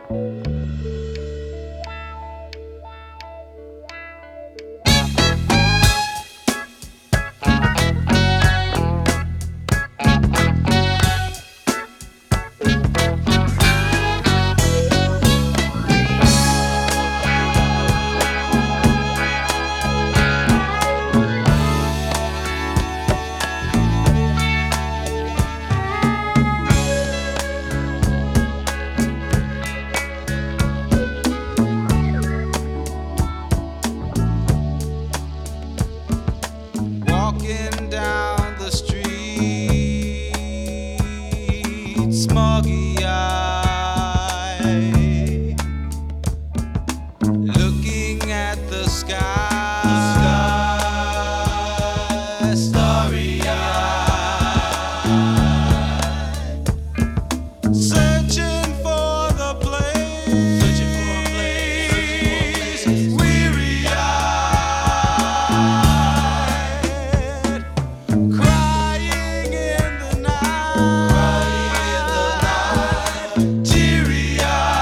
Walking down the street, smoggy eye, looking at the sky, starry eyed, searching for the place, weary eyed, crying in the night, teary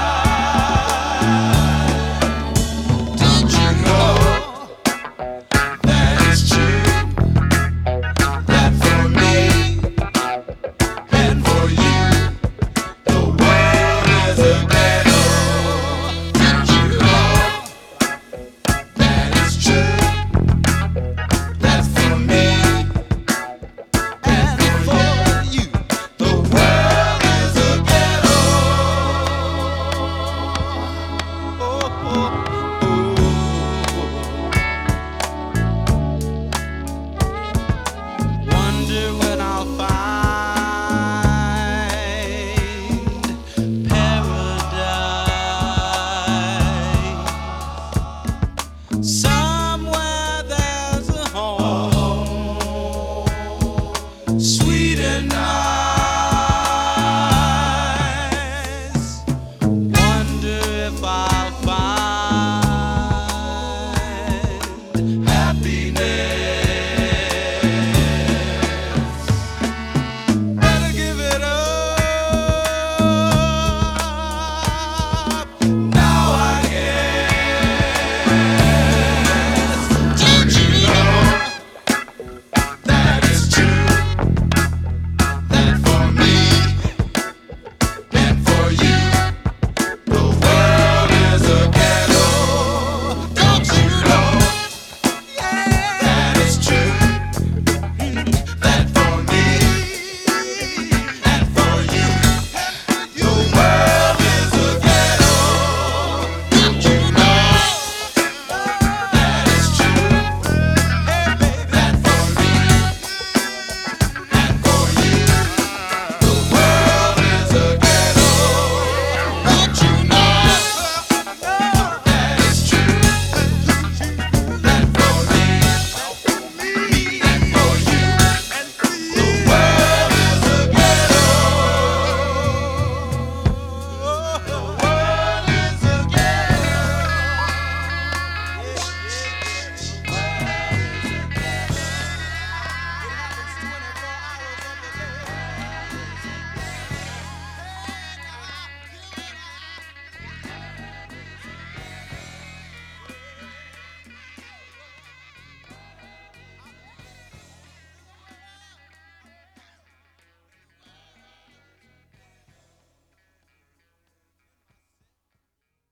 eyed. Don't you know that it's true that for me and for you the world is a ghetto? Don't you know that it's true that for me and for you the world is a ghetto? Oh, oh, oh. Wonder when I'll find paradise. Somewhere there's a home sweet enough.